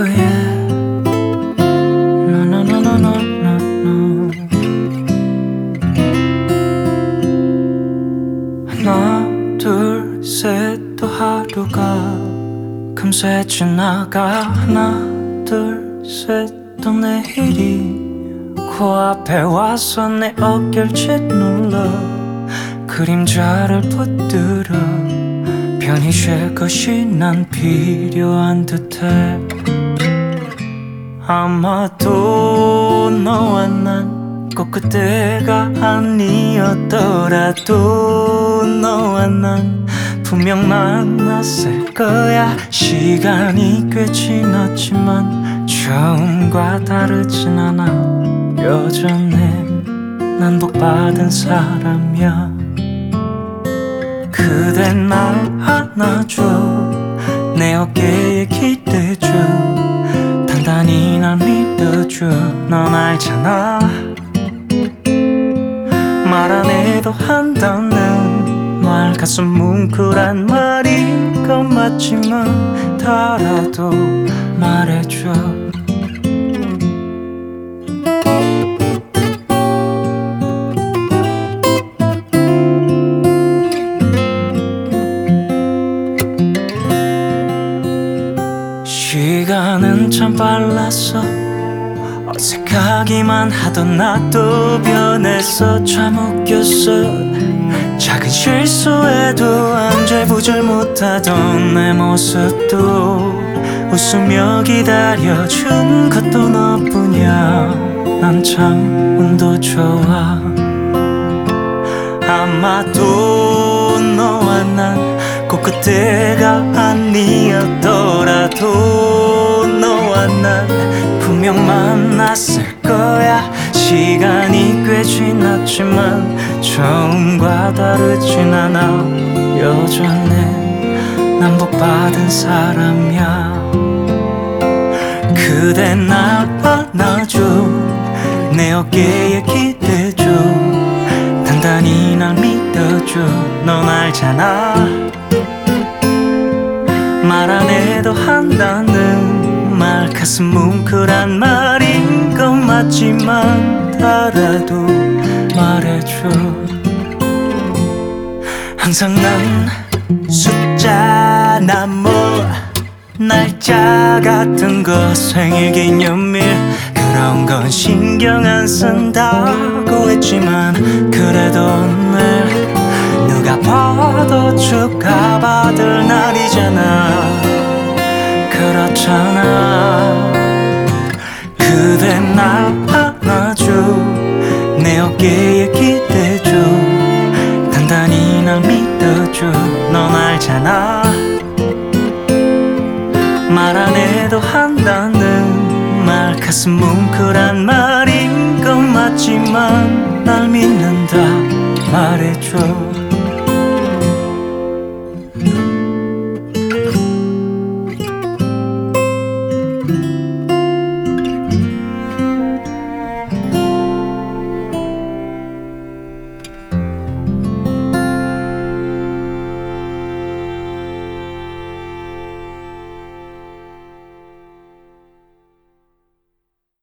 yeah. No, no, no, no, no, no, no. 하나, 둘, 셋, 또 하루가 금세 지나가. 하나, 둘, 셋, 또 내일이 코앞에 와서 내 어깨를 짓눌러 그림자를 붙들어 편히 쉴 것이 난 필요한 듯해. 아마도 너와 난 꼭 그때가 아니었더라도 너와 난 분명 만났을 거야. 시간이 꽤 지났지만 처음과 다르진 않아. 여전히 난 복받은 사람이야. 그대 날 안아줘, 내 어깨에 기대줘, 단단히 날 믿어줘. 넌 알잖아, 말 안 해도 한다는 말 가슴 뭉클한 말인 건 맞지만 달아도 말해줘. 시간은 참 빨랐어. 어색하기만 하던 나도 변했어. 참 웃겼어. 작은 실수에도 안절부절 못하던 내 모습도 웃으며 기다려준 것도 너뿐이야. 난 참 운도 좋아. 아마도 너와 난 꼭 그때가 아니었더라도 너와 난 분명 만났을 거야. 시간이 꽤 지났지만 처음과 다르진 않아. 여전히 난 복받은 사람이야. 그대 날 안아줘, 내 어깨에 기대줘, 단단히 날 믿어줘. 넌 알잖아, 말 안 해도 한다는 말 가슴 뭉클한 말인 건 맞지만 달아도 말해줘. 항상 난 숫자나 뭐 날짜 같은 거 생일기념일 그런 건 신경 안 쓴다고 했지만 그래도 오늘 누가 봐도 축하받을 날이잖아. 그렇잖아. 그대 날 안아줘, 내 어깨에 기대줘, 단단히 날 믿어줘. 넌 알잖아, 말 안 해도 한다는 말 가슴 뭉클한 말인 건 맞지만 날 믿는다 말해줘.